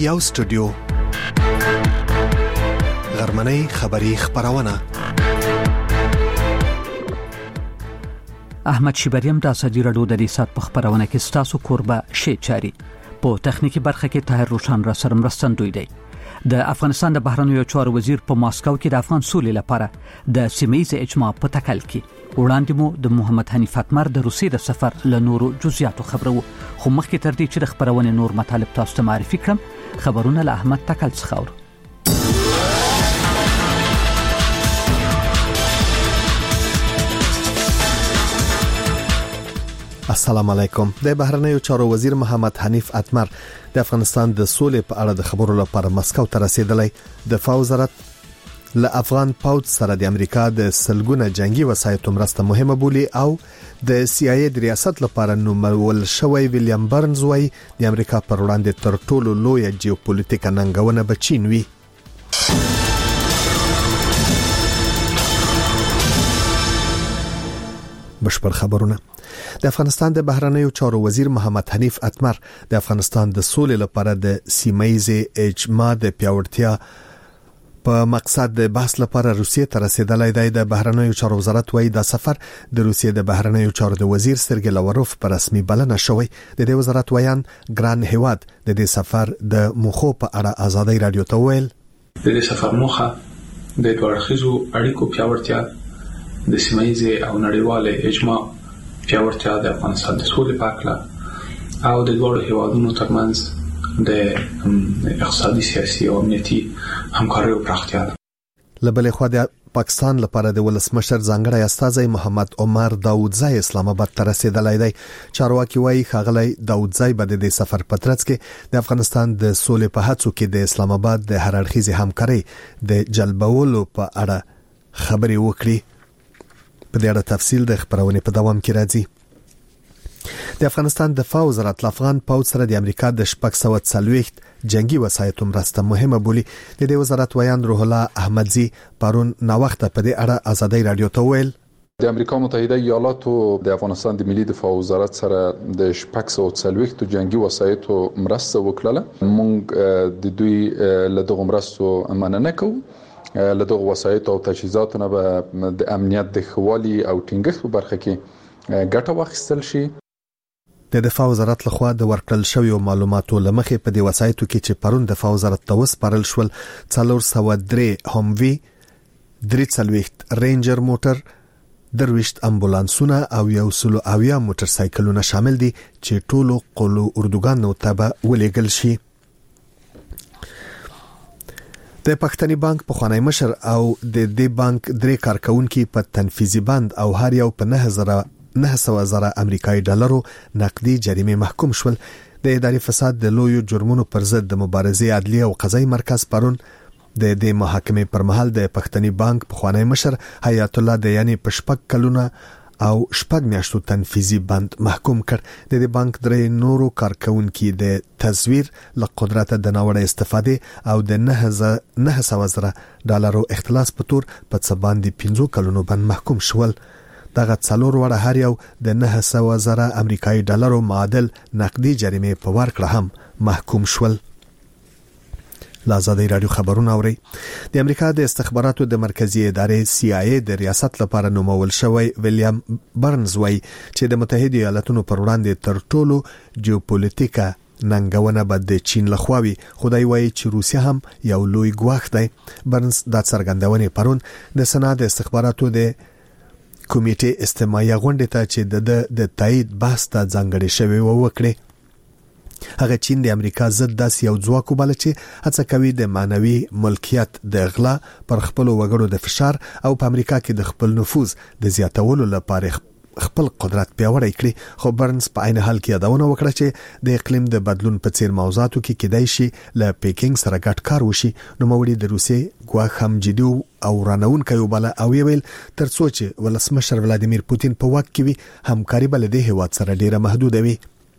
یو سټوډیو غرمنۍ خبری خبرونه. احمد شیبریم د اسدی رادیو د ریاست په خبرونه کې ستاسو کوربه شي چاري په تخنیکی برخه کې طاهر روشن را سره مرستندوی دی. د افغانستان د بهرنیو چارو وزیر په ماسکو کې د افغان سولې لپاره د سیمه‌یز اجماع په تکل کې وړاندې مو د محمد حنیف اتمر د روسیې د سفر له نورو جزئیاتو خبرو، خو مخکې تر دې چې د خبرونه نور مطالب تاسو ته معرفي کړم، خبرونه له احمد تکل څخه اورو. السلام علیکم. د بهرنیو چارو وزیر محمد حنیف اتمر د افغانستان د سولې په اړه د خبرو لپاره مسکو ته رسیدلی. دفاع وزارت له افغان پوځ سره د امریکا د سلګونه جنگي وسایطو مرسته مهمه بولي او د CIA د ریاست لپاره نومول شوی ویلیام برنز وايي د امریکا پر وړاندې تر ټولو لوی جیوپولیټیکه ننګونه به چین وي. بشپړ خبرونه. د افغانستان د بهرنیو چارو وزیر محمد حنیف اتمر د افغانستان د سولې لپاره د سیمه‌یز اجماع د پیاوړتیا په مقصد د بحث لپاره روسیې ته رسیدلی دی. د بهرنیو چارو وزارت وايي د سفر د روسیې د بهرنیو چارو د وزیر سرګی لاوروف په رسمي بلنه شوی. د دې وزارت ویان ګران هیواد د دې سفر د مخو په اړه آزادۍ رادیو ته ویل. د دې سفر موخه د دوړخیزو اړیکو پیاوړتیا، د سیمه‌یز او نړیوال اجماع پیاوړتیا، د افغانستان د سولې په اړه او د دوه هیوادونو ترمنځ د اقتصادي، سیاسي او امنیتي همکارۍ پراختیا ده. لبلې خو د پاکستان لپاره د ولسمشر ځانګړی استازی محمد عمر داودزای اسلام آباد ته رسیدلی دی. چارواکي وايي ښاغلی داودزای به د سفر په ترڅ کې د افغانستان د سولې په هڅو کې د اسلام آباد د هر اړخیزې همکارۍ د جلبولو په اړه خبرې وکړي. په دې اړه تفصیل د خبرونه په دوام کې راځي. د افغانستان دفاع وزارت له افغان پوځ سره د امریکا د 640 جنگي وسایطو مرسته مهمه بولي. د دې وزارت ویان روح الله احمدزي پرون ناوخته په دې اړه آزادۍ رادیو ته ویل. د امریکا متحده ایالاتو د افغانستان د ملي دفاع وزارت سره د 640 جنگي وسایطو مرسته وکړه. موږ د دوی له دغه مرستو مننه کوو. له دغه وسایطو او تجهیزاتو نه به د امنیت د خوالي او ټینګښت په برخه کې ګټه واخیستل شي. د دفاع وزارت لخوا د ورکړل شویو معلوماتو لمخې په دې وسایطو کې چې پرون دفاع وزارت ته وسپارل شول 403 هموی، 340 رینجر موټر، 20 امبولانسونه او 100 موټر سایکلونه شامل دي چې ټولو قلو اردوګانو ته به ولېږل شي. د پښتني بانک په خوانی مشر او د دې بانک درې کارکونکو په تنفيذي بند او هر یو په 900,000 امریکایي ډالرو نقدي جریمه محکوم شول. د اداري فساد د لویو جرمونو پر ضد د مبارزې عدلیه او قضایي مرکز پرون د دې محاکمې پر مهال د پښتني بانک په خوانی مشر حیات الله دیانی په 6 کلونه او 7 میاشتو تنفيذي بند محکوم کړ. د دې بانک درې نورو کارکونکو د تزویر له قدرت د ناوړه استفاده او د 900,000 ډالرو اختلاس په تور په څه باندې 15 کلونو بند محکوم شول. دغه څلور وړه هر یو د 900,000 امریکایي ډالرو معادل نقدي جریمه په ورکړه هم محکوم شول. لازادی رادیو خبرونه اوري. د امریکا د استخباراتو د مرکزی ادارې CIA د ریاست لپاره نومول شوی ویلیام برنز وايي چې د متحده ایالاتونو پر وړاندې تر ټولو جیوپولیټیکه ننګونه به د چین لخواوي. خدای وايي چې روسیا هم یو لوی ګواښ دی. برنز د څرګندونې پرون د سنا د استخباراتو د کمیټې استماعي غونډه ته چې د تایید بحث ته ځانګړی شوی وکړي. هغه چین د امریکا ضد داس یو ځواک وباله چې هڅه کوي د معنوي ملکیت د غلا پر خپل وګړو د فشار او په امریکا کې د خپل نفوذ د زیاتولو لپاره خپل قدرت پیاوړی کړي. خو برنز په عین حال کې یادونه وکړه چې د اقلیم د بدلون په څیر موضوعاتو کې کېدای شي له پیکینګ سره ګډ کار وشي. نو موړي د روسیې ګواښ هم جدي او رانونکي وباله او ویل ترڅو چې ولسمشر ولادیمیر پوتین په واک کې وي همکاري بل د هیواد سره ډیره محدود وي.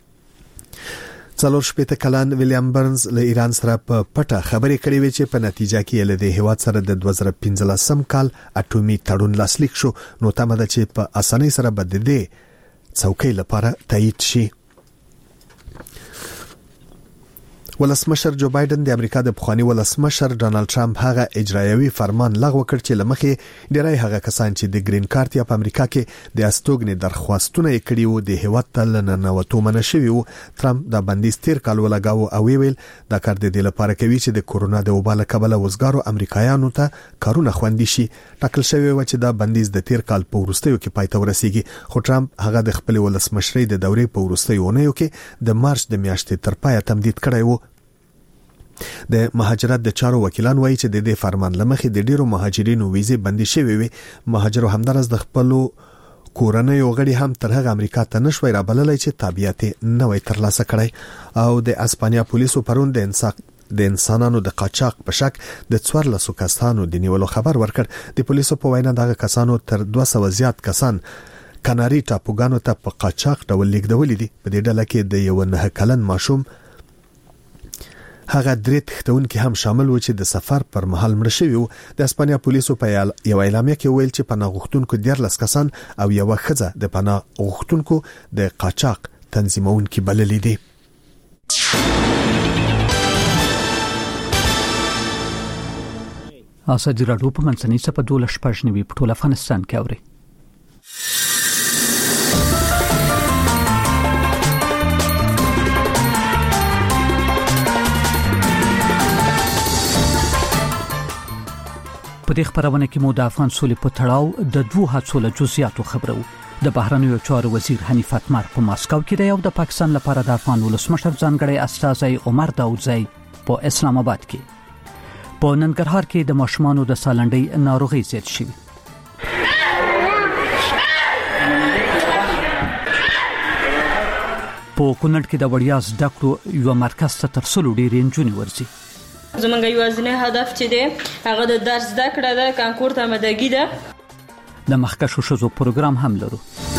4 کلن ویلیام برنز له ایران سره په پټه خبرې کړې وې چې په نتیجه کې له دې هیواد سره د 2015 کال اټومي تړون لاسلیک شو. نو تمه ده چې په اسانۍ سره به د دې څوکۍ لپاره تایید شي. ولسمشر جو بایدن د امریکا د پخوانی ولسمشر ډانلډ ټرمپ هغه اجرایوي فرمان لغوه کړ چې لمخې ډیری هغه کسان چې د گرین کارت یا په امریکا کې د استوګنې درخواستونه یې کړي وو د هیواد ته ننوتو منع شوی وو. ټرمپ دا بندیز تیر کال ولګاو او ویل دا کار د دې لپاره کوي چې د کورونا د وبا له کبله وزګارو امریکایانو ته کارونه خوندي شي. ټاکل شوی و چې دا بندیز د تیر کال په وروستیو کې پای ته ورسیږي، خو ټرمپ هغه د خپل ولسمشرۍ د دورې په وروستیو اونیو کې د مارچ د میاشتې تر پایه تمدید کړی وو. د مهاجرت د چارو وکیلان وایي چې د دې فرمان لمخې د ډیرو مهاجرینو ویزې بندي شوې وي. مهاجرو همدارس د خپل کورنۍ غړي هم تر هغه امریکا ته نشوي رابللای چې تابعیت نه وي ترلاسه کړي. او د اسپانیا پولیسو پرون د انسانانو د قاچاق په شک د 14 کسانو د نیولو خبر ورکړ. د پولیسو په وینا دغه کسانو تر 200 زیات کسان کاناري ټاپوګانو ته په قاچاق ډول لیږدول دي. په دې ډله کې د یو 9 کلن ماشوم هغه درې تختونکي هم شامل و چې د سفر پر مهال مړ شوی وو. د اسپانیا پولیسو په یو اعلامیه کې ویل چې پناه غوښتونکو 14 کسان او یو ښځه د پناه غوښتونکو د قاچاق تنظیمونکي بللي دي. ازادي راډیو په منځنۍ سپه 12 په ټول افغانستان کې اوري. په دې خبرونه کې مو د افغان سولې په تړاو د دوه هڅو له جزئیاتو خبرو. د بهرنیو چارو وزیر حنیف اتمر په ماسکو کې دی او د پاکستان لپاره د افغان ولسمشر ځانګړی استازی عمر داودزی په اسلام آباد کې. په ننګرهار کې د ماشومانو د سالنډۍ ناروغي زیات شوې. په کونړ کې د وړیا زده کړو یو مرکز ته تر 100 ډېرې نجونې ورځي. زمونږ یوازینی هدف چې دی هغه د درس زده کړه ده، کانکور ته آمادګي ده. د مخکښو ښځو پروګرام هم لرو.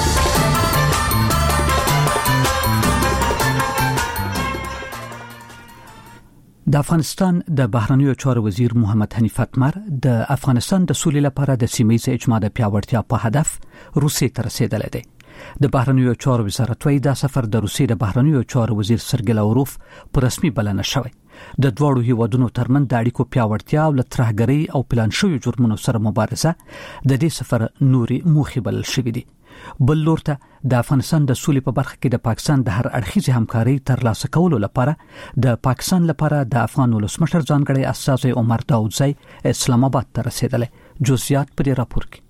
د افغانستان د بهرنیو چارو وزیر محمد حنیف اتمر د افغانستان د سولې لپاره د سیمه‌ییز اجماع د پیاوړتیا په هدف روسیې ته رسیدلی دی. د بهرنیو چارو وزارت وايي دا سفر د روسیې د بهرنیو چارو وزیر سرګی لاوروف په رسمي بلنه شوی. د دوړو هیوادونو ترمن د اړیکو پیاوړتیا او لترهګری او پلان شوی جرمونو سره مبارزه د دې سفر نوري موخې بلل شوې دي. بل لور ته د افغانستان د سولې په برخه کې د پاکستان د هر اړخیزه همکاري ترلاسه کولو لپاره د پاکستان لپاره د افغان ولسمشر ځانګړی استازی عمر داودزی اسلام آباد ته رسیدلی. جزئیات په دې راپور کې.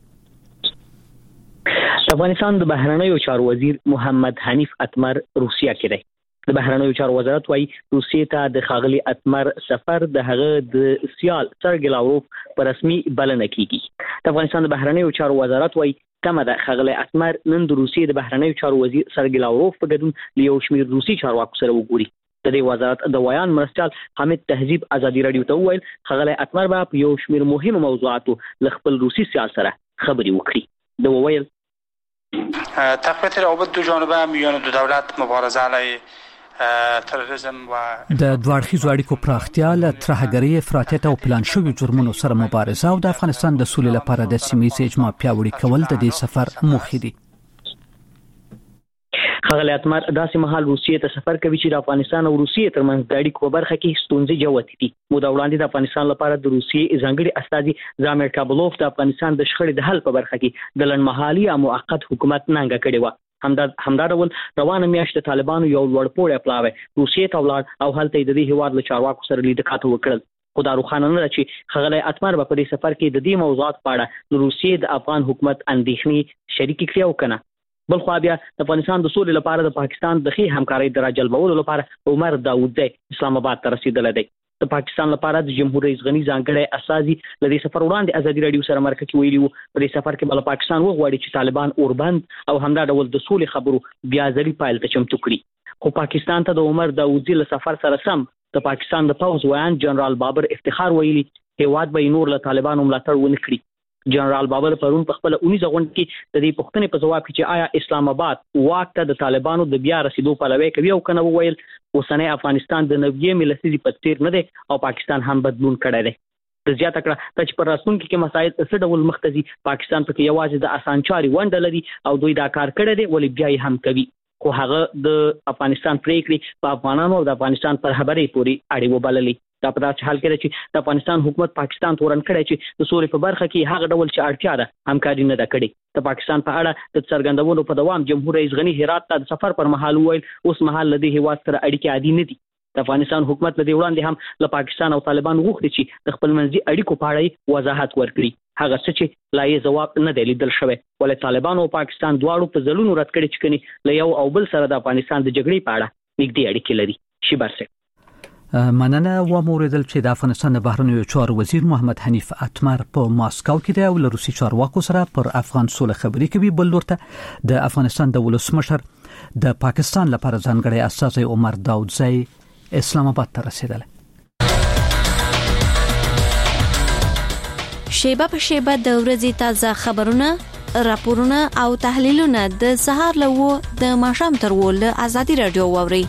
افغانستان د بهرنیو چارو وزیر محمد حنیف اتمر روسیه کې دی. د بهرنیو چارو وزارت وايي روسیې ته د خاغلی اتمر سفر د هغه د سیال سرګی لاوروف په رسمي بلنه کیږي. د افغانستان د بهرنیو چارو وزارت وايي کمه د خاغلی اتمر نن د روسیې د بهرنیو چارو وزیر سرګی لاوروف په ګډون یو شمېر روسي چارواکو سره وګوري. د دې وزارت د ویان مرستیال حامد تهذیب ازادي رادیو ته وویل خاغلی اتمر په یو شمېر مهمه موضوعاتو ل خپل روسي سیال سره خبري وکړي. د وویل تقویت روابط دو جانبه میان دو دولت مبارزه علیه تروریسم و د دوړخیزو اړیکو پراختیا له ترهګرۍ، افراطیت او پلان شوی جرمونو سره مبارزه او د افغانستان د سولې لپاره د سیمه‌ییز اجماع پیاوړی کول د دې سفر موخې دي. خاغلی اتمر داسې مهال روسیې ته سفر کوي چې د افغانستان او روسیې ترمنځ د اړیکو په برخه کې ستونزې جوړې دي. مودا وړاندې د افغانستان لپاره د روسیې ځانګړي استازي زامیر کابلوف د افغانستان د شخړې د حل په برخه کې د لنډمهالي او موقت حکومت ننګه کړې و. همدا ډول روانه میاشت د طالبانو یو لوړپوړی پلاوی روسیې ته ولاړ او هلته د دې هیواد له چارواکو سره لیدکات وکړل. خو دا روښانه نه ده چې خاغلی اتمر په دې سفر کې د دې موضوعات په اړه د روسیې د افغان حکومت اندېښنې شریکې کړي او کنه. بل خو بیا د افغانستان د سولې لپاره د پاکستان د ښې همکارۍ د راجلبولو لپاره عمر داودزی اسلام آباد ته رسیدلی دی. د پاکستان لپاره د جمهور رئیس غنی ځانګړی استازي له دې سفر وړاندې ازادي رادیو سره مرکه کې ویلي وو په دې سفر کې بل پاکستان وغواړي چې طالبان اوربند او همدا ډول د سولې خبرو بیا ځلې پایل ته چمتو کړي. خو پاکستان ته د عمر داودزی له سفر سره سم د پاکستان د پوځ ویان جنرال بابر افتخار ویلي هیواد به نور له طالبانو ملاتړ ونه کړي. جنرال بابر پرون په خپل 19 غونډه کې د دې پوښتنې په ځواب کې چې آیا اسلام آباد واک ته د طالبانو د بیا رسیدو پلوي کوي او کنه وویل اوسنۍ افغانستان د 90 لسیزې په څیر نه دی او پاکستان هم بدلون کړی دی. د زیاته کړه چې پر راتلونکي کې مسایل څه ډول مختزي پاکستان پکې یوازې د اسانچاري ونډه لري او دوی دا کار کړی دی ولې بیا یې هم کوي. خو هغه د افغانستان پریکړې په افغانانو او د افغانستان پر خبرې پوری اړې وبللې. دا په داسې حال کې چې د افغانستان حکومت پاکستان تورن کړی چې د سولې په برخه کې هغه ډول چې اړتیا ده همکاري نه ده کړې. د پاکستان په اړه د څرګندونو په دوام جمهور رئیس غنی هرات ته د سفر پر مهال وویل اوس مهال لدی هیواد سره اړیکې عادي نه دي. د افغانستان حکومت له دې وړاندې هم له پاکستان او طالبان غوښتي چې د خپل منځي اړیکو په اړه وضاحت ورکړي. هغه څه چې لا یې جواب نه دی لیدل شوی، ولې طالبان او پاکستان دواړو په ځلونو رد کړي چې کني له یو او بل سره د افغانستان د جګړې په اړه نږدې اړیکې لري. شیبرسه مننه و موریدل چې د افغانستان د بهرنیو چارو وزیر محمد حنیف اتمر په ماسکو کې دی او له روسي چارواکو سره پر افغان سوله خبرې کوي. بل لورته د افغانستان د ولسمشر د پاکستان لپاره ځانګړی استازی عمر داودزی اسلام آباد ته رسیدل. شیبه په شیبه د ورځې تازه خبرونه، راپورونه او تحلیلونه د سهار له د ماښام تر ول ازادي رادیو ووري.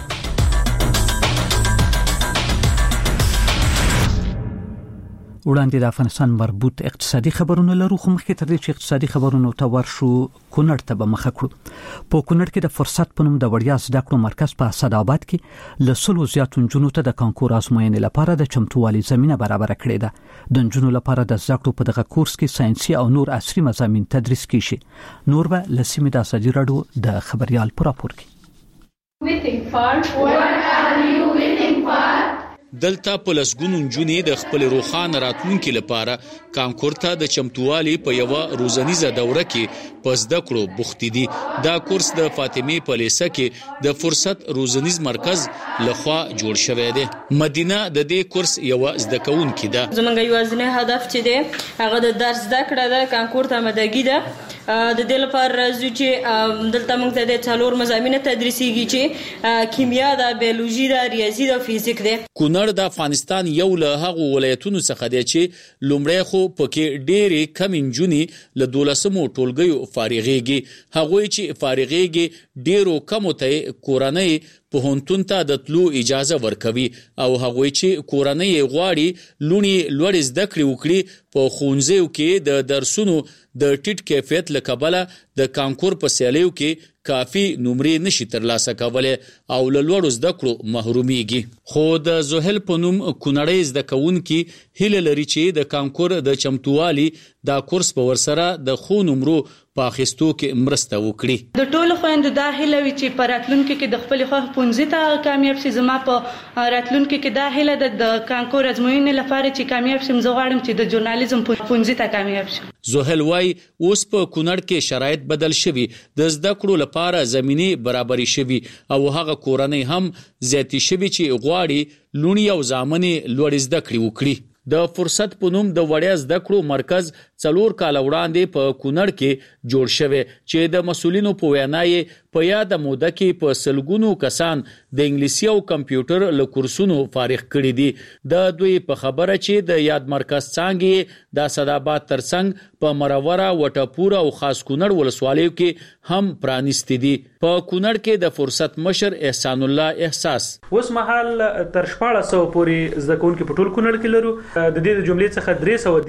وړاندې د افغانستان مربوط اقتصادي خبرونه لرو، خو مخکې تر دې چې اقتصادي خبرونه ته ورشو کونړ ته به مخه کړو. په کونړ کې د فرصت په نوم د وړیا زده کړو مرکز په اسداباد کې له 100 زیاتو نجونو ته د کانکور ازموینې لپاره د چمتووالي زمينه برابر کړې ده. د نجونو لپاره د زده کړو په دغه کورس کې ساينسي او نور عصري مضامین تدریس کیږي. نور به لسیمه د ازادي رادیو د خبريال پر راپور کې. دلته په لسګونو نجونې د خپل روښانه راتلونکي لپاره کانکور ته د چمتووالي په یو روزنیزه دوره کې په زده کړو بوختې دي. دا کورس د فاطمه په لیسه کې د فرصت روزنیز مرکز لخوا جوړ شوی دی. مدینه د دې کورس یو زده کوونکې ده. زمونږ یوازینی هدف چې دی هغه د درس زده کړه ده، کانکور ته آمادګي ده. د دې لپاره راځو چې دلته موږ ته د څلور مضامین تدریسيږي چې کیمیا ده، بیولوژي ده، ریاضي ده، فزیک ده. کونړ د افغانستان یو له هغو ولایتونو څخه دی چې لومړی خو پکې ډېرې کم نجونې له 12مو ټولګیو فارغېږي. هغوی چې فارغېږي ډېرو کمو ته کورنۍ پوهنتون ته د تلو اجازه ورکوي او هغوی چې کورنۍ غواړي لونی لوړ زده کړې وکړي په ښوونځیو کې د درسونو د ټیټ کیفیت لکبله د کانکور په سیالیو کې کافي نمرې نشي ترلاسه کولای او له لوړو زده کړو محرومیږي. خو د زوهل په نوم کونړی زده کوونکي هیله لري چې د کانکور د چمتووالي دا کورس په ورسره د خو نمرو په اخیستو کې مرسته وکړي. د ټولو خويندو دا هیله وي چې په راتلونکي کې د خپل خو پونځي ته کامیاب شي. زما په راتلونکي کې دا هیله د کانکور ازموینې لپاره چې کامیاب شم. زه غواړم چې د ژورنالیزم پونځي ته کامیاب شم. زوهل وای اوس په کونړ کې شرایط بدل شوي، د زده کړو لپاره زمینه برابرې شوي او هغه کورنۍ هم زیاتی شوي چې غواړي لونی او ځامنې لوړ زده کړې وکړي. د فرصت په نوم د وړیا زده کړو مرکز 4 کال وړاندې په کونړ کې جوړ شوی چې د مسولینو په وینا یې په یاده موده کې په سلګونو کسان د انګلیسي او کمپیوټر له کورسونو فارغ کړي دي. د دوی په خبره چې د یاد مرکز څنګه د اسداباد ترڅنګ په مروره وټپور او خاص کونړ ولسوالیو کې هم پرانیستي دي. په کونړ کې د فرصت مشر احسان الله احساس اوس مهال تر 1400 پورې زده کوونکي په ټول کونړ کې لرو. د دې جملې څخه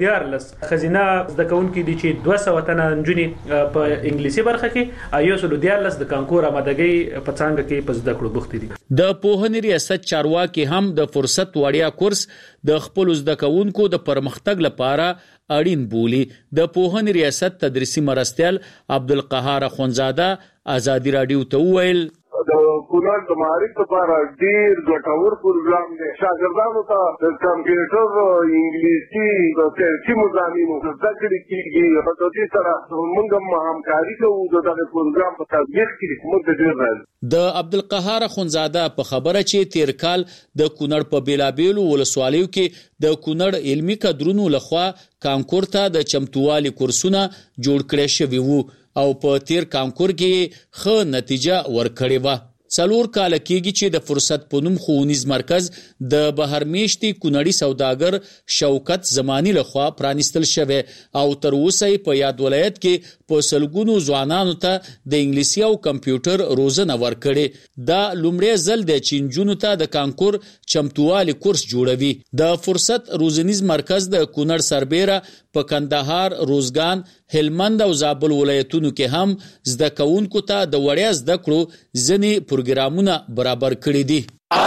314 خزینه زده کوونکي دي چې 200 تنه نجونې په انګلیسي برخه کې او 114 د کانکور آمادګۍ په څنګه کې په زده کړو بوختي دي. د پوهنې ریاست چارواکي هم د فرصت وړیا کورس د خپل زده کوونکو د پرمختګ لپاره اړین بولی. د پوهنې ریاست تدریسي مرستیال عبدالقهار اخونزاده ازادي رادیو ته وویل د کونړ د معارف لپاره ډیر ګټور پروګرام دی. شاګردانو ته د کمپیوټر، انګلیسي، د ساینسي مضامینو زده کړې کیږي. په دې سره موږ هم همکاري کوو د دغه پروګرام په تطبیق کې. موږ ډیر راځي. د عبدالقهار اخونزاده په خبره چې تیر کال د کونړ په بیلابیلو ولسوالیو کې د کونړ علمي کادرونو لخوا کانکور ته د چمتووالي کورسونه جوړ کړي شوي وو او په تیر کانکور کې ښه نتیجه ورکړې و. څلور کال کېږي چې د فرصت په نوم ښوونیز مرکز د بهرمیشتي کونړي سوداګر شوکت زمانی لخوا پرانیستل شوی او تر اوسه په یاد ولایت کې په سلګونو ځوانانو ته د انګلیسي او کمپیوټر روزنه ورکړي. دا لومړی ځل دی چې نجونو ته د کانکور چمتووالي کورس جوړوي. د فرصت روزنیز مرکز د کونړ سربیره په کندهار، روزګان، هلمند او زابل ولایتونو کې هم زده کوونکو ته د وړیا زده کړو ځینې پروګرامونه برابر کړي دي.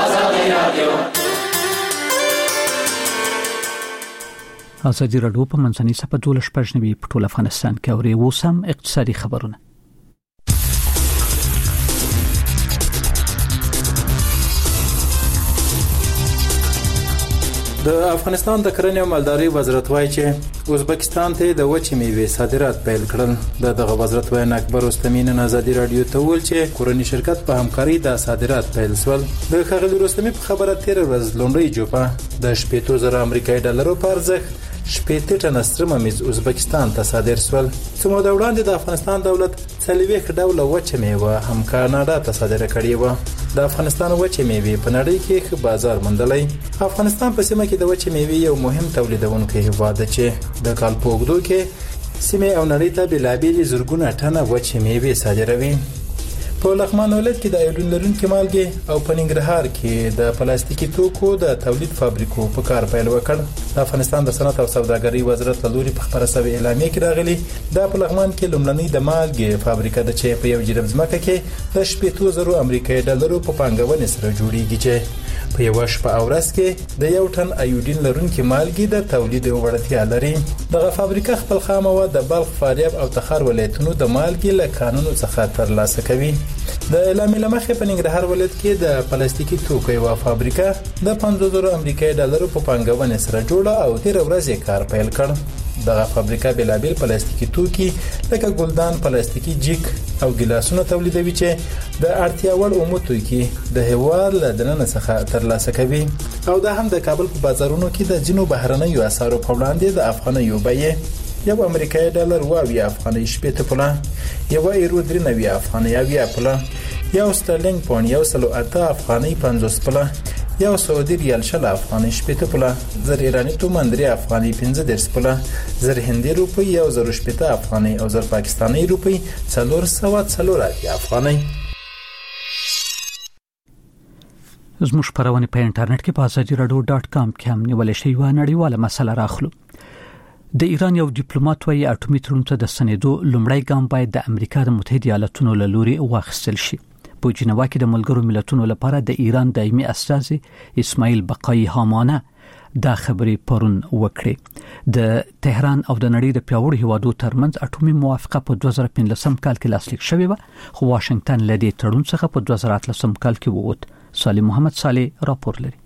ازادي راډیو په منځنۍ صفحه 12 په ټول افغانستان کې اوري وسم اقتصادي خبرونه. د افغانستان د کرنې او مالدارۍ وزارت وايي چې ازبکستان ته د وچې میوې صادرات پیل کړل. دغه وزارت وایي اکبر رستمی نن ازادي رادیو ته ویل چې کورنی شرکت په همکاري د صادرات پیل سول. د ښاغلي رستمی په خبره تیر ورځ لومړی جوپه د 80,000 امریکایي ډالرو په ارزښت 80 ټنه سره ممیز ازبکستان ته صادر سول. څو موده وړاندې د افغانستان دولت 40 ډوله وچه میوه هم کاناډا ته صادره کړې و. د افغانستان وچه میوه په نړۍ کې ښه بازار موندلی. افغانستان په سیمه کې د وچه میوه یو مهم تولیدونکی هیواد دی چې د کال په اوږدو کې سیمه او نړۍ ته بېلابېلې زرګونه ټنه وچه میوه صادروي. په لغمان ولایت کې د ایودین لرونکي مالګې او په ننګرهار کې د پلاستیکي توکو د تولید فابریکو په کار پیل وکړ. د افغانستان د صنعت او سوداګرۍ وزارت له لوري په خبره شوې اعلامیه کې راغلي دا په لغمان کې لومړنۍ د مالګې فابریکه ده چې په یو جرم ځمکه کې د 80,000 امریکایي ډالرو په پانګونې سره جوړیږي چې په یو شپه او ورځ کې د 1 ټن ایودین لرونکي مالګې د تولید وړتیا لري. دغه فابریکه خپل خام مواد د بلخ، فاریاب او تخار ولایتونو د مالګې له کانونو څخه ترلاسه کوي. د اعلامیې لمخې په ننګرهار ولایت کې د پلاستیکي توکو یو فابریکه د 50,000 امریکایي ډالرو په پانګونې سره جوړه او تیر ورځ کار پیل کړ. دغه فابریکه بلابل پلاستیکي توکي لکه ګلدان، پلاستیکي جیک او ګلاسونه تولیدوي چې د اړتیا وړ عمومي توکي د هیواد له دننه څخه ترلاسه کوي. او دا هم د کابل په بازارونو کې د جنوب بهرنیو اسعارو په وړاندې د افغانیو بیې یو امریکایي ډالر 20 افغاني 80 پوله، یو ایرو 93 افغاني 20 پوله، یو سترلینګ پاوند 108 افغاني 50 پوله، یو سعودي ریال 60 افغاني 80 پوله، زر ایرانی تومان 3 افغاني 15 پوله، زر هندي روپی 1080 افغاني او زر پاکستاني روپی 440 افغاني. زموږ خبرونه په انټرنیټ کې په azadiaradio.com کې هم نیول شوی و. نړیواله مسله راخلو. د ایران یو ډیپلوماټ وايي اټومي تړون ته د سنېدو لومړی ګام باید د امریکا د متحده ایالاتونو له لوري واخیستل شي. په جنیوا کې د ملګرو ملتونو لپاره د ایران دایمي استازي اسماعیل بقایي هامانه دا خبرې پرون وکړې. د تهران او د نړۍ د پیاوړو هیوادو ترمنځ اټومي موافقه په 2015 کال کې لاسلیک شوې و، خو واشنگټن له دې تړون څخه په 2013 کال کې ووت. صالح محمد صالح راپور لري.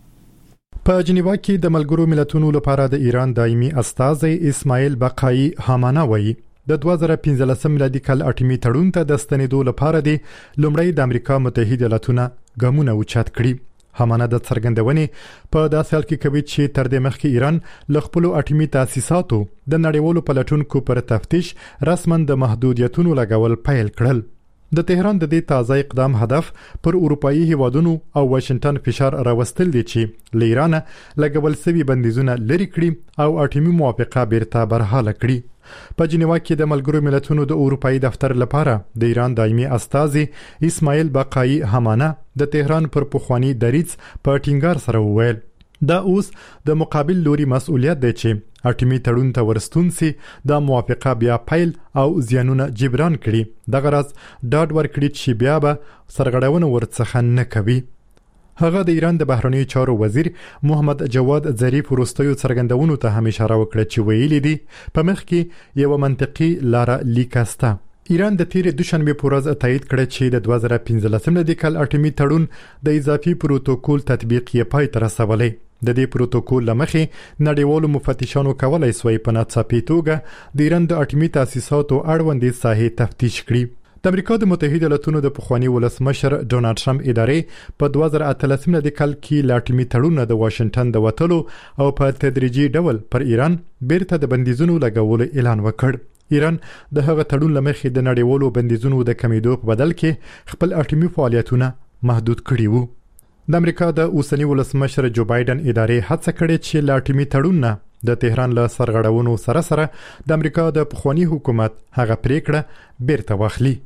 په جنیوا کې د ملګرو ملتونو لپاره د ایران دایمي استازي اسماعیل بقایي هامانه وایي د 2015 میلادي کال اټومي تړون ته د ستنېدو لپاره د لومړی د امریکا متحده ایالاتونو ګامونه اوچت کړي. هامانه د څرګندونې په داسې حال کې کوي چې تر دې مخکې ایران له خپل اټومي تاسیساتو د نړیوالو پلټونکو پر تفتیش رسماً د محدودیتونو لګول پیل کړل. د تهران د دې تازه اقدام هدف پر اروپאי هیوادونو او واشنگټن فشار راوستل دي چې له ایران لګول سوي بندیزونه لري کړي او اټومي موافقه بیرته برحاله کړي. په جنیوا کې د ملګرو ملتونو د اروپאי دفتر لپاره د ایران دایمي استازي اسماعیل بقایي هامانه د تهران پر پخوانی دریځ په ټینګار سره وویل دا اوس د مقابل لوري مسؤلیت دی چې اټومي تړون ته ورستون سي د موافقه بیا پیل او زیانونه جبران کړي. د غرض ډاډ ورکړي چې بیا به سرغړونه ورڅخه نه کوي. هغه د ایران د بهرنیو چارو وزیر محمد جواد ظریف وروستیو څرګندونو ته هم اشاره وکړه چې ویلي دي په مخ کې یو منطقي لار لیکسته. ایران د تیر دوشنبه په ورځ تایید کړ چې د 2015 میلادي کال اټومي تړون د اضافي پروتوکول تطبیق یې پای ته رسولی. د دې پروتوکول لمخې نړیوالو مفتشانو کولای سوی په ناڅاپي توګه د ایران د اټومي تاسیساتو اړوندې ساحې تفتیش کړي. د امریکا د متحده ایالاتونو د پخوانی ولسمشر ډونالد ټرمپ ادارې په 2013 میلادي کال کې لاټومي تړون د واشنگټن د وټلو او په تدریجي ډول پر ایران بیرته د بندیزونو لګولو اعلان وکړ. ایران د هغه تړون لمخې د نړیوالو بندیزونو د کمیدو په بدل کې خپل اټومي فعالیتونه محدود کړي وو. د امریکا د اوسنی ولسمشر جو بایدن ادارې هڅه کړې چې لا اټومي تړون نه د تهران له سرغړونو سره د امریکا د پخوانی حکومت هغه پریکړه بیرته واخلي.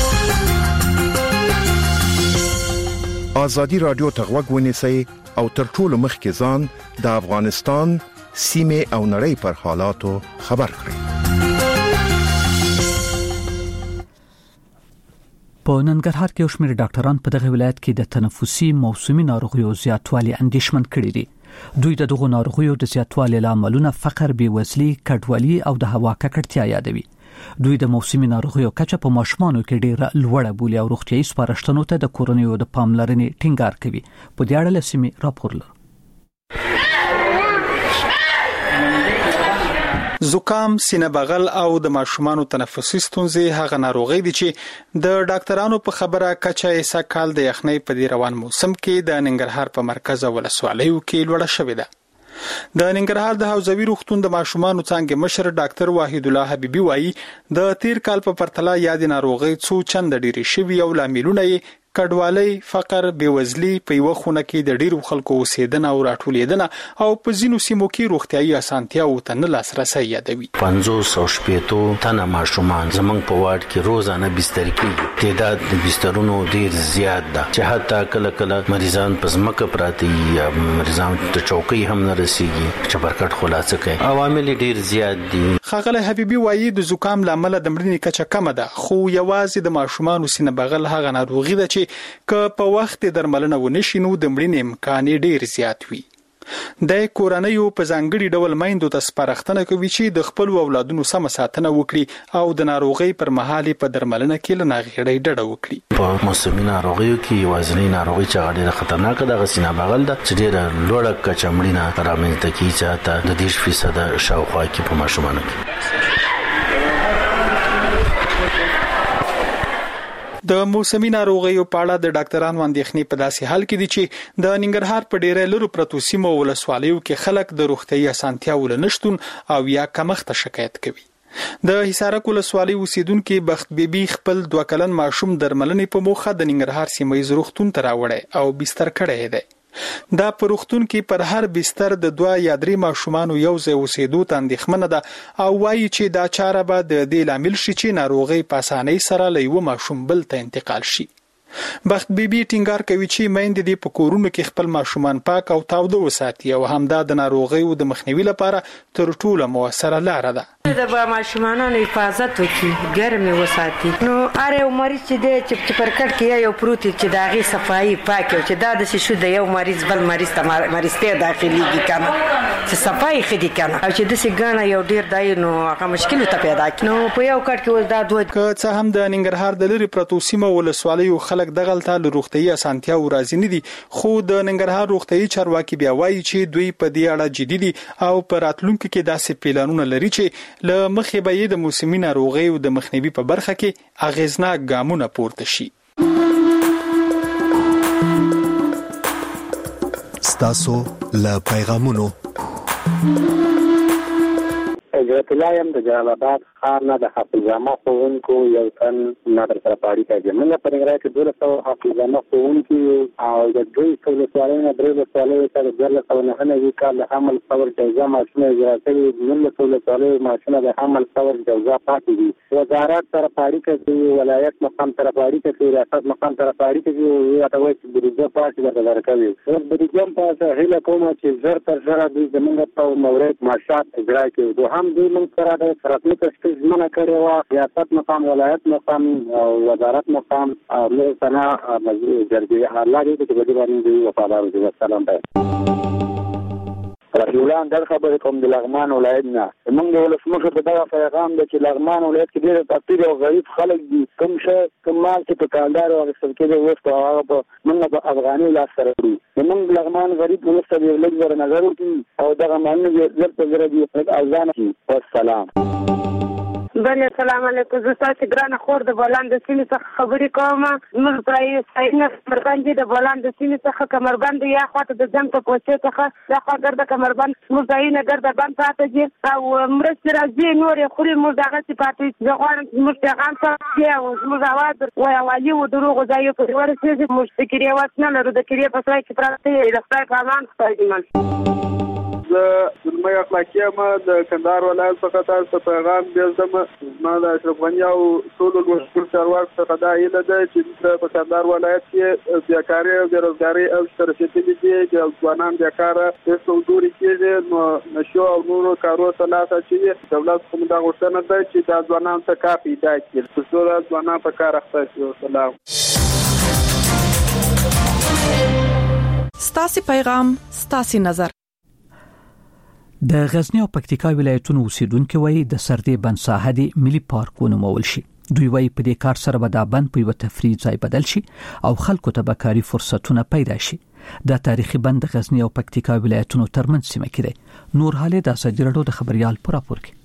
ازادي رادیو ته غوږ ونیسئ او تر ټولو مخکې ځان د افغانستان سیمه او نړۍ پر حالاتو خبر کړئ. په ننګرهار کې شمېر ډاکټران په دغه ولایت کې د تنفسي موسمي ناروغیو زیاتوالي اندېښمن کړي دي. دوی د دغو ناروغیو د زیاتوالي لاملونه فقر، بیوزلي، کډوالي او د هوا ککړتیا یادوي. دوی د موسمي ناروغیو کچه په ماشومانو کې ډېره لوړه بولي او روغتيایي سپارښتنو ته د کورنیو د پاملرنې ټینګار کوي. په دې اړه لسمي راپور لرو. زکام، سینه بغل او د ماشومانو تنفسي ستونزې هغه ناروغي دي چې د ډاکټرانو په خبره کچه یې سکهال د یخنۍ په دې روان موسم کې د ننګرهار په مرکز ولسوالیو کې لوړه شوې ده. د ننګرهار د حوزوي روغتون د ماشومانو څنګه مشر ډاکټر واحد الله حبيبي وایي د تیر کال په پرتله یاد ناروغي څو چند ډېری شوي او لاملونه یې کډوالۍ، فقر، بیوزلي، په یو خونه کې د ډیرو خلکو اوسېدنه او راټولیدنه او په ځینو سیمو کې روغتيایي اسانتیاو ته نه لاسرسي یادوي. 500 تنه ماشومان زمنګ په واټ کې روزانه بستر کېږي. تعداد د بسترونو ډیر زیات ده چې حتی کله مریضان په ځمکه پراته یا مریضان ته چوکۍ هم نه رسیږي چې برکت خلاصه کوي. عوامل ډیر زیات دي. ښاغلی حبيبي وایي د زکام لامل د مړینې کچه کمه ده، خو یوازې د ماشومانو سینه بغل هغه ناروغي ده چې که په وخت درملنه ونشي نو د مړینې امکان ډیر زیات وي. د کورنیو په ځانګړي ډول میندو ته سپارښتنه کوي چې د خپل اولادونو سم ساتنه وکړي او د ناروغي پر مهال په درملنه کې له ناغېړۍ ډډه وکړي. په موسمي ناروغیو کې یوازینی ناروغي چې ډېره خطرناکه ده سینه بغل ده چې ډېره لوړه کچه مړینه رامنځته کوي چې د 10% شاوخوا کې په ماشومانو کې. د موسمي ناروغیو په اړه د ډاکټرانو اندېښنې په داسې حال کې دي چې د ننګرهار په ډېرې لرو پرتو سیمو ولسوالیو کې خلک د روغتيایي اسانتیاوو له نشتون او یا کمښت شکایت کوي. د حصارک ولسوالۍ اوسیدونکو بخت بیبي خپل 2 کلن ماشوم درملنې په موخه د ننګرهار سیمه ییز روغتون ته راوړی او بستر کړی دی. دا په روغتون کې پر هر بستر د 2 یا 3 ماشومانو یو ځای اوسېدو ته اندېښمنه ده او وایي چې دا چاره به د دې لامل شي چې ناروغي په اسانۍ سره له یو ماشوم بل ته انتقال شي. بخت بیبي ټینګار کوي چې میندې د پکورونو کې خپل ماشومان پاک او تاوده وساتي او همدا د ناروغیو د مخنیوي لپاره تر ټولو موثره لاره ده. د ماشومانو حفاظت وکړي، ګرمي وساتي. نو اره یو مریض چې پر کټ کې یو پروت چې داغي صفایي پاک او چې دا د شې د یو مریض بل مریض ته مریضته داخليږي کنه چې صفایي خدي کنه او چې د سې ګاڼه یو ډیر دای نو هغه مشکل ته پیدا کینو په یو کټ کې دا دوه که هم د ننګرهار د لری پرتو سیمه ولسوالیو خلک دغه ته روغتيایي اسانتیا او راځي نه دي، خو د ننګرهار روغتيایي چارواکي بیا وایي چې دوی په دې اړه جدي دي او په راتلونکو کې داسې پلانونه لري چې له مخې به د موسمي ناروغیو د مخنیوي په برخه کې اغیزناک ګامونه پورته شي. ستاسو له پیغامونو حضرت الله يم د جلال آباد ښار نه د حافظامه ښوونکو یو تن ما در سره په اړیکه کې موږ په ننګرهار کې 1200 حافظامه ښوونکي او د دوی ولسوالۍ نه درې ولسوالۍ ته د 2009 کال د حمل صبر جوزا ماشینه اجرا کړي، 19 ولسوالۍ ماشینه د حمل صبر جوزا پاتې دي. وزارت سره په اړیکه کې، ولایت مقام سره په اړیکه کې، ریاست مقام سره په اړیکه کې یا ته وایي چې بریجه پاتې ده درکوي. بریجه په هیله کوم چې زر تر زر دوی زموږ په مورد ماشات اجرا کړي. دوهم دوی موږ سره د رسمي تشکیل ژمنه کړې وه، ریاست مقام، ولایت مقام او وزارت مقام موږ ته جرګې الله دې چې په دې باندې دوی وفادار دي. والسلام رسول الله در خبرې کوم د لغمان ولایت نه. موږ د ولسمشر په دغه پیغام دی چې لغمان ولایت کې ډېر فقیر او غریب خلک دي، کوم مال چې په کاندار او اخیستل کېږي اوس په هغه په موږ په افغاني لاس سره کړو. موږ لغمان غریب ولس ته یو لږ ور نظر وکړي او دغه مالونه زر په زر دي او ځان شي. والسلام. بل السلام علیکم. زه تاسو ګرانه خور د بولان د سیمې څخه خبرې کوم. موږ پرای ساينه کمربند د بولان د سیمې څخه کمربند یا خواته د جنگ په پوسټ څخه دا خوا ګرځه کمربند موږ داینه ګرځه بند ساته دي او مرسته راځي نور خوري موږ دغه صفاتې ځغوان موږ پیغام ته او موږ اواز وای والی و دروغ ځای په ورسېږي موږ فکرې واسنه لرو د کړي په ځای چې پراته د خپل قانون خپل زلمه اخلاقی ما د کندهار ولایت څخه تاسو پیغام بیزدم ما د اشرف غنی او ټول ګورنر چارواکو څخه دا ایله ده چې په کندهار ولایت کې بیکاري او بیروزګاري او شرکتي دي چې ځوانان بیکاره هیڅ ودوري کېږي نو نشو او نورو کارو ته لاته چې دولت کوم دا غوښتنه ده چې دا ځوانان ته کار پیدا کړي چې دا ځوانان په کار اخته شي. سلام. ستاسو پیغام ستاسو نظر. د غزنی او پکتیکا ولایتونو اوسیدونکو وایي د سردې بند ساحه د ملي پارک ونومول شي. دوی وایي په دې کار سره به دا بند په یو تفریح ځای بدل شي او خلکو ته به کاري فرصتونه پیدا شي. دا تاریخي بند د غزنی او پکتیکا ولایتونو ترمنځ سیمه کې دی. نور حالې د سجرړو د خبريال پر راپور کې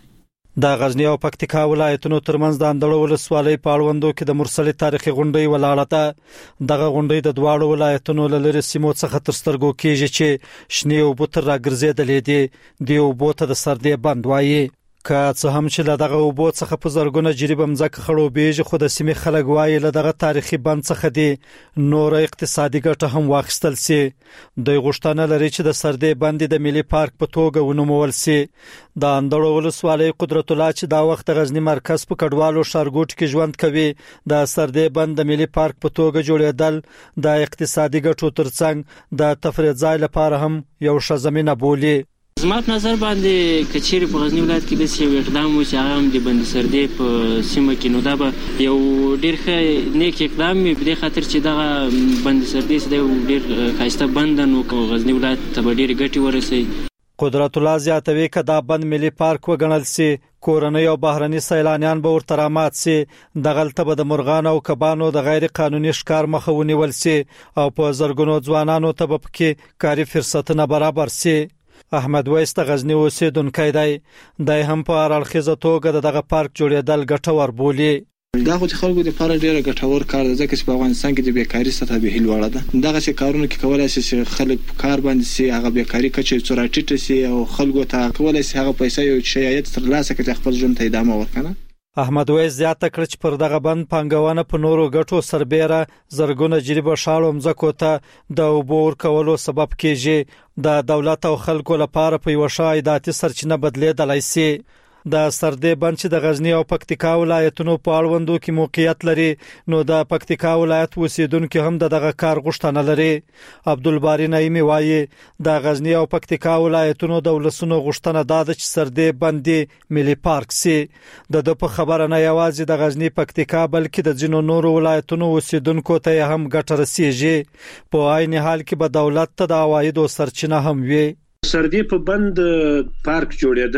د غزنی او پکتیکا ولایتونو ترمنځ د اندړو ولسوالۍ په اړوندو کې د مرسلې تاریخي غونډې ولاړه ده. دغه غونډې د دواړو ولایتونو لری سیمو څخه تر سترګو کېږي چې شنی او بوتر راګرځېدلې دي د بوته د سردې بند وایي. که څه هم چې له دغه وبو څخه په زرګونه جریب مځکه خړوبېږي خو د سیمې خلک وایي له دغه تاریخي بند څخه دي نور اقتصادي ګټه هم واخیستل سي. دوی غوښتنه لري چې د سردې بند د ملي پارک په توګه ونومول سي. د اندړو ولسوالۍ قدرت الله چې دا وخت د غزنی مرکز په کډوالو ښارګوټ کې ژوند کوي د سردې بند د ملي پارک په توګه جوړېدل د اقتصادي ګټو ترڅنګ د تفریح ځای لپاره هم یو ښه زمينه بولي. زما په نظر باندې کچېری په غزنی ولایت کې د څه اقدام و چې هغه هم د بند سردې په سیمه کې نو دا به یو ډیر ښه نیک اقدام په دې خاطر چې دا بند سردې سده ډیر خاصه بند نو غزنی ولایت ته ډیر ګټي ورسي. قدرت الله زیاتوي چې دا بند ملي پارک وګڼل سي کورنۍ او بهرني سیلانیان به ورته رامات سي. دغلته به د مرغان او کبانو د غیر قانوني ښکار مخه ونیول سي او په زرګونو ځوانانو ته به پکې کاري فرصتونه برابر سي. احمد ویس د غزنی اوسیدونکی دی. د هم په اړخیزه توګه دغه پارک جوړېدل ګټور بولي. دا خو خلکو د لپاره ډیره ګټور کار دی ځکه چې په افغانستان کې د بیکاری سطح به لوړه ده. دغه څه کارونه کې کولای شي چې خلک په کار باندې سي هغه بیکاری کچې چورټیټ سي او خلکو ته کولای شي هغه پیسې یو شایعت ترلاسه کړي خپل ژوند ته ادامه ورکړي. احمد ویس زیاته کړ چې پر دغه بند پنګونه په نورو ګټو سربېره زرګونه جریبه شاړو مځکو ته د عبور کولو سبب کېږي. د دولت او خلکو لپاره په یو شایعاتي سرچینه بدلېدلای شي. د سردې بند چې د غزنی او پکتیکا ولایتونو په اړوندو کې موقعیت لري نو د پکتیکا ولایت اوسیدونکو هم دغه کار غوښتنه لري. عبدالباری نعیمی وایي د غزنی او پکتیکا ولایتونو د ولسونو غوښتنه ده چې سردې بند ملي پارک سي. د په خبره نه یوازې د غزنی پکتیکا بلکې د ځینو نورو ولایتونو اوسیدونکو ته هم ګټه رسیږي. په عین حال کې به دولت ته د عوایدو سرچینه هم وي. سردې په بند پارک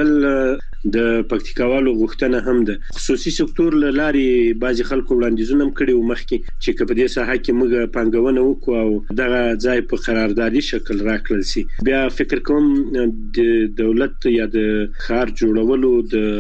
جوړېدل د پکتیکاوالو غوښتنه هم ده. خصوصي سکتور لاري بعضي خلکو وړاندیزونه هم کړي و مخکې چې په دې ساحه کې موږ پنګونه وکړو او دغه ځای په قراردادي شکل راکړل سي. بیا فکر کوم د دولت یا د ښار جوړولو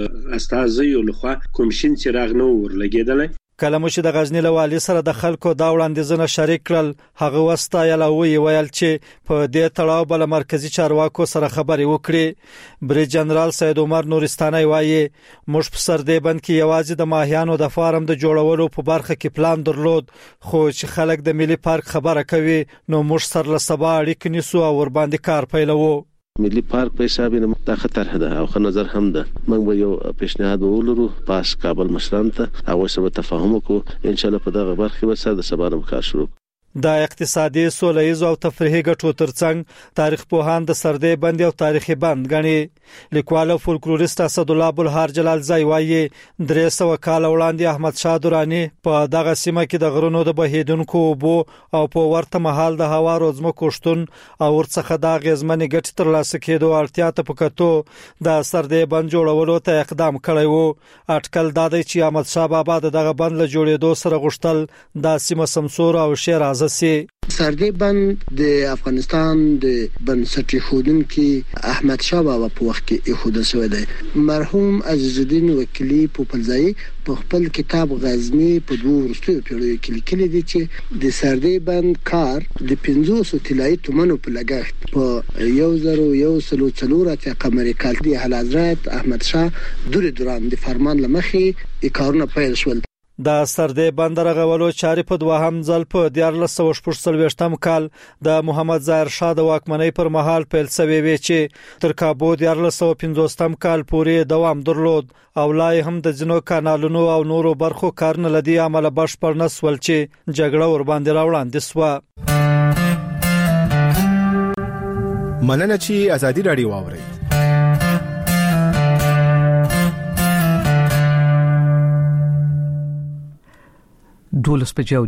د استازیو لخوا کومشن چراغ نو ورلګیدل. کله چې د غزنی له والی سره د خلکو دا وړاندیزونه شریک کړل هغه وستایل او ویل چې په دې تړاو بل مرکزی چارواکو سره خبرې وکړي. بریج جنرال سید عمر نورستاني وایي موږ په سردې بند کې یوازې د ماهیانو د فارم د جوړولو په برخه کې پلان درلود خو چې خلک د ملي پارک خبره کوي نو موږ سره له سبا اړیکې نیسو او ور باندې کار پیلوو. ملي پارک په حساب د خطر ده او خو نظر هم ده. موږ به یو پیشنهاد ولرو پاس کابل مشران ته هغه سره تفاهم وکړو ان شاء الله په دغه برخه به سره د سبا کار شروع. د اقتصادي سولهیز او تفریحي ګټو ترڅنګ تاریخ پوهان د سردې بند او تاریخي بند غني. لیکوال او فولکلوریست اسد الله ابوالهار جلال زای وایي 300 کال وړاندې احمد شاه درانی په دغه سیمه کې د غرونو د بهیدونکو بو او په ورته مهال د هوا روزمه کوشتون او ورڅخه د غزمنې ګټ تر لاسه کېدو اړتیا ته پکتو د سردې بند جوړولو ته اقدام کړی وو. اټکل دا دی چې احمد شاه بابا دغه بند له جوړېدو سره غوښتل د سیمه سمسور او شیر ازسي. سردی بند د افغانستان د بنسټ ایښودونکي احمد شاه بابا په وخت کې ایښودل شوی دی. مرحوم عزیز الدین وکیلی پوپلزایی په خپل کتاب غزنی په 2 وروستیو پیړیو کې لیکلي دي چې د سردی بند کار د 500 طلایي تومنو په لګښت په 1104 قمري کال د حضرت احمد شاه دوران د فرمان لمخې کارونه پیل شول. د سردی بند رغولو چارې په دوهم ځل په 1440 کال د محمد ظاهر شاه د واکمنۍ پر مهال پیل شوی وی چې تر کابو 1450 کال پورې دوام درلود او لای هم د ځینو کانالونو او نورو برخو کارونه لدی عمل بشپړ نسول چې جګړه ور باندې راوړاندې سو. مننه چې ازادي رادیو واوري. دولس بجو